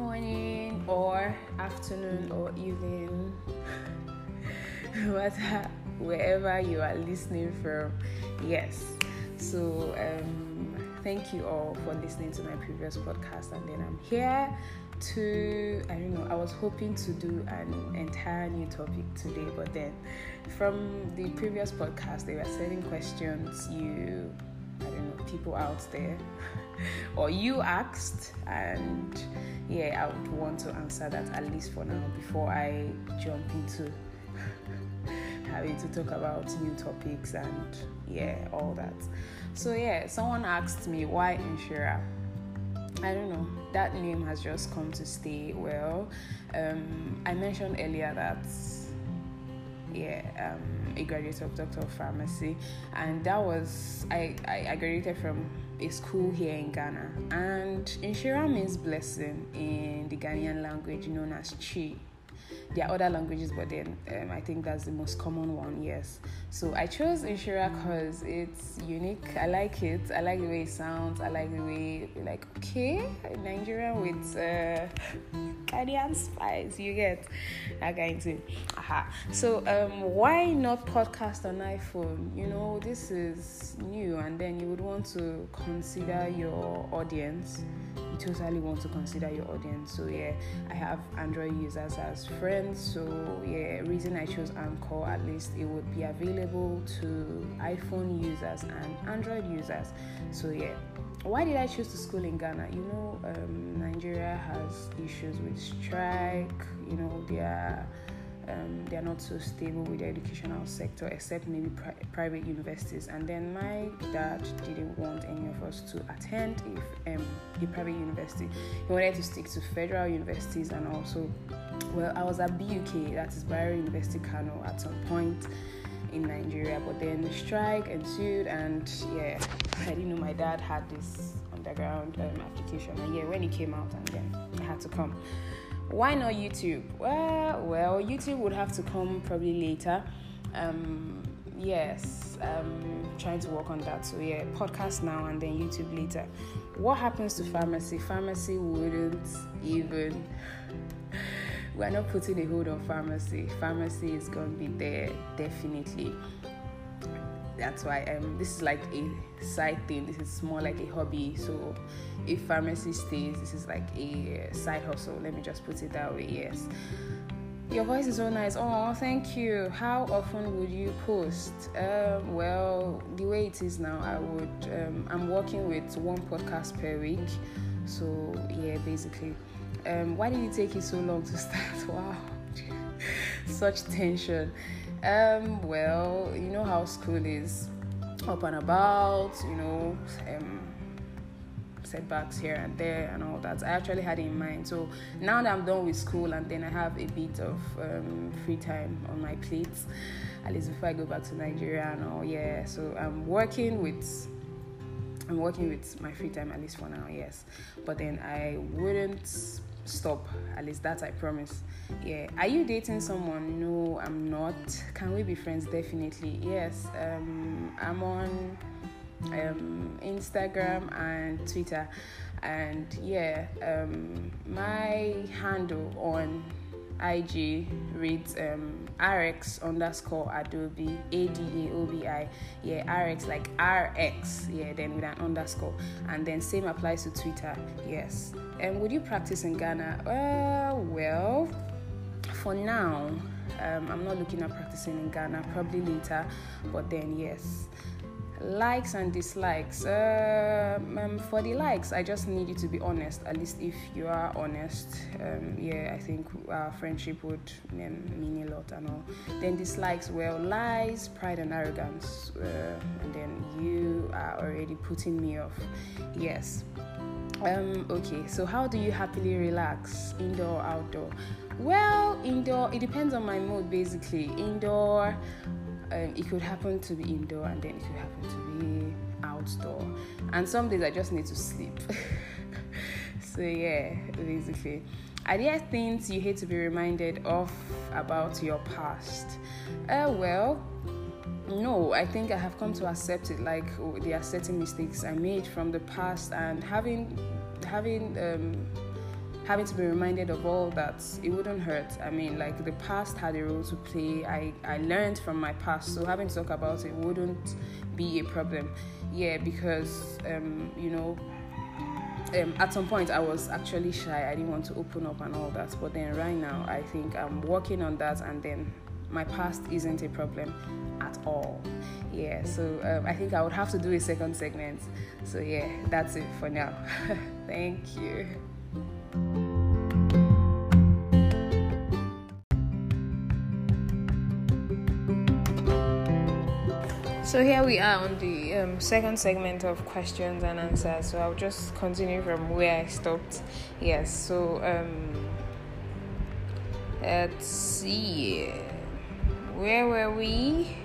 morning or afternoon or evening, whatever, wherever you are listening from. Yes. So thank you all for listening to my previous podcast, and then I'm here to, I was hoping to do an entire new topic today, but then from the previous podcast there were certain questions people out there or you asked, and I would want to answer that at least for now before I jump into having to talk about new topics and all that. So someone asked me why Inshira. I don't know, that name has just come to stay. Well, I mentioned earlier that a graduate of Doctor of Pharmacy, and that was I graduated from a school here in Ghana, and Inshira means blessing in the Ghanaian language known as Chi. There are other languages, but then I think that's the most common one, yes. So I chose Inshira because it's unique. I like it. I like the way it sounds. I like the way, Nigerian with Ghanaian spice. You get that kind of thing. So why not podcast on iPhone? This is new, and then you would want to consider your audience. You totally want to consider your audience. So I have Android users as friends. So reason I chose Anchor, at least it would be available to iPhone users and Android users. So why did I choose to school in Ghana? Nigeria has issues with strike. They are not so stable with the educational sector, except maybe private universities. And then my dad didn't want any of us to attend a private university. He wanted to stick to federal universities, and also, I was at BUK, that is Bayero University Kano, at some point in Nigeria. But then the strike ensued, and I didn't know my dad had this underground application. And when it came out, and then I had to come. Why not YouTube? Well, YouTube would have to come probably later. Trying to work on that. So podcast now and then YouTube later. What happens to pharmacy? Pharmacy wouldn't even... We're not putting a hold on pharmacy. Pharmacy is going to be there, definitely. That's why this is like a side thing. This is more like a hobby. So if pharmacy stays, this is like a side hustle. Let me just put it that way. Yes. Your voice is so nice. Oh, thank you. How often would you post? The way it is now, I'm working with one podcast per week. So basically. Why did it take you so long to start? Wow. Such tension. How school is, up and about, setbacks here and there and all that. I actually had it in mind. So now that I'm done with school, and then I have a bit of free time on my plate, at least before I go back to Nigeria and all. So I'm working with my free time, at least for now, yes. But then I wouldn't stop, at least that I promise. Are you dating someone? No, I'm not. Can we be friends? Definitely, yes. I'm on Instagram and Twitter, and my handle on IG reads RX_Adobi, ADAOBI. RX like RX, then with an underscore. And then same applies to Twitter, yes. And would you practice in Ghana? For now, I'm not looking at practicing in Ghana, probably later, but then yes. Likes and dislikes. For the likes, I just need you to be honest. At least if you are honest, I think our friendship would mean a lot and all. Then dislikes, lies, pride and arrogance, and then you are already putting me off. Yes. Okay, so how do you happily relax? Indoor or outdoor? Well, indoor, it depends on my mood basically. Indoor, it could happen to be indoor, and then it could happen to be outdoor. And some days I just need to sleep. So basically. Are there things you hate to be reminded of about your past? No, I think I have come to accept it. Like, there are certain mistakes I made from the past, and having having to be reminded of all that, it wouldn't hurt. I mean, like, the past had a role to play. I learned from my past, so having to talk about it wouldn't be a problem. Yeah, because at some point I was actually shy. I didn't want to open up and all that, but then right now I think I'm working on that, and then my past isn't a problem at all. Yeah, so I think I would have to do a second segment. So yeah, that's it for now. Thank you. So here we are on the second segment of questions and answers. So I'll just continue from where I stopped. Yes, so let's see. Where were we?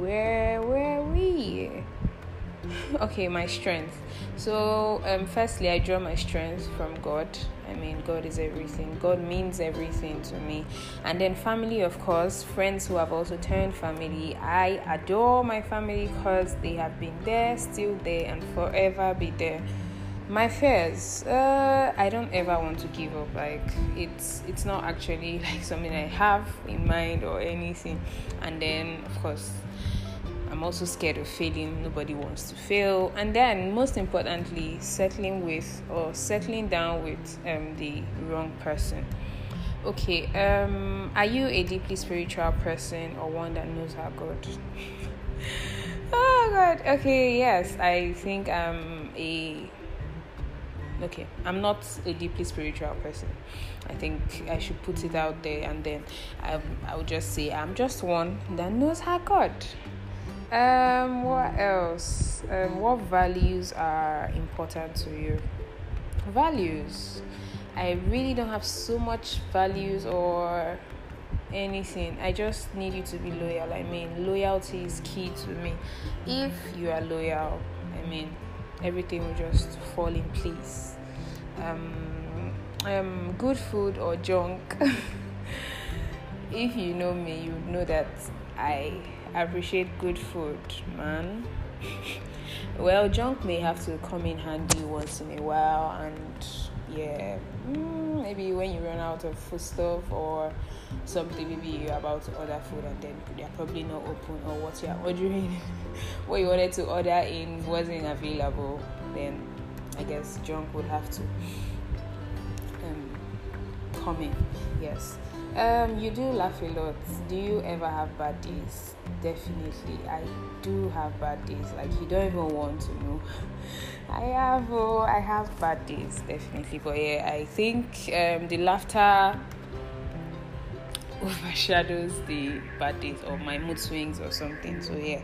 Okay, my strength. So firstly, I draw my strength from God. I mean, God is everything. God means everything to me. And then family, of course, friends who have also turned family. I adore my family because they have been there, still there, and forever be there. My fears, I don't ever want to give up. Like, it's not actually like something I have in mind or anything. And then, of course, I'm also scared of failing. Nobody wants to fail. And then, most importantly, settling down with the wrong person. Okay, are you a deeply spiritual person or one that knows her God? Oh God. Okay, yes, I think I'm not a deeply spiritual person. I think I should put it out there, and then I would just say I'm just one that knows her God. What else? What values are important to you? Values. I really don't have so much values or anything. I just need you to be loyal. I mean, loyalty is key to me. If you are loyal, I mean, everything will just fall in place. Good food or junk. If you know me, you know that I appreciate good food, man. Well, junk may have to come in handy once in a while, and yeah, maybe when you run out of food stuff or something, maybe you're about to order food and then they're probably not open, or what you're ordering, what you wanted to order in wasn't available, then I guess junk would have to come in. Yes. You do laugh a lot. Do you ever have bad days? Definitely, I do have bad days. Like, you don't even want to know. I have bad days, definitely. But yeah, I think the laughter overshadows the bad days or my mood swings or something. So yeah.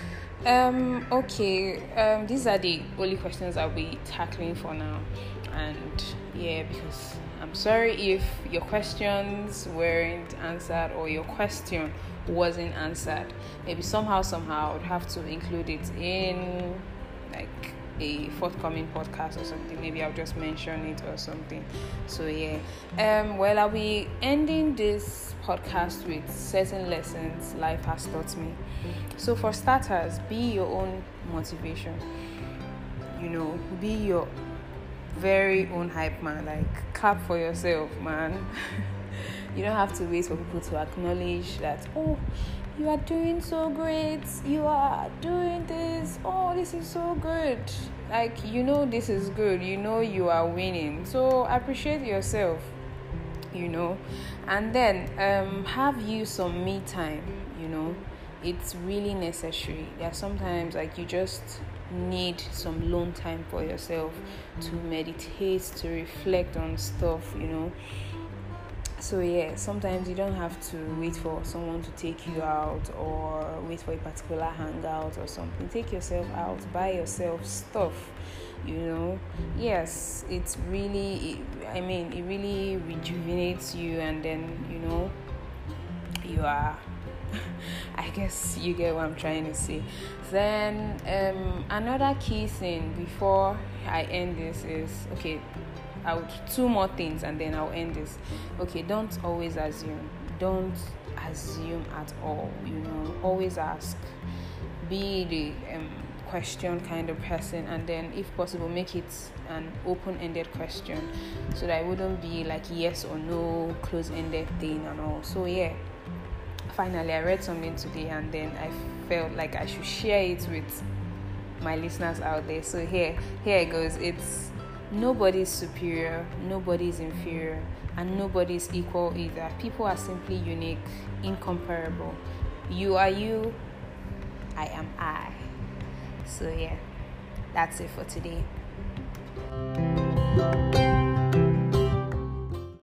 Okay. These are the only questions I'll be tackling for now. And yeah, because I'm sorry if your questions weren't answered or your question wasn't answered. Maybe somehow I would have to include it in like a forthcoming podcast or something. Maybe I'll just mention it or something. So yeah. Well, I'll be ending this podcast with certain lessons life has taught me. So for starters, be your own motivation. Be your very own hype man. Like, clap for yourself, man. You don't have to wait for people to acknowledge that, oh, you are doing so great, you are doing this, oh, this is so good. Like, this is good, you are winning. So appreciate yourself, and then have you some me time. It's really necessary. There are sometimes like you just need some alone time for yourself to meditate, to reflect on stuff. So yeah, sometimes you don't have to wait for someone to take you out or wait for a particular hangout or something. Take yourself out, buy yourself stuff. Yes, it really rejuvenates you, and then you are I guess you get what I'm trying to say. Then another key thing before I end this is, two more things and then I'll end this. Okay, don't always assume. Don't assume at all. Always ask. Be the question kind of person, and then if possible make it an open-ended question, so that it wouldn't be like yes or no close-ended thing and all. So yeah, finally I read something today, and then I felt like I should share it with my listeners out there. So here it goes. It's: nobody's superior, nobody's inferior, and nobody's equal either. People are simply unique, incomparable. You are you, I am I. So yeah, that's it for today.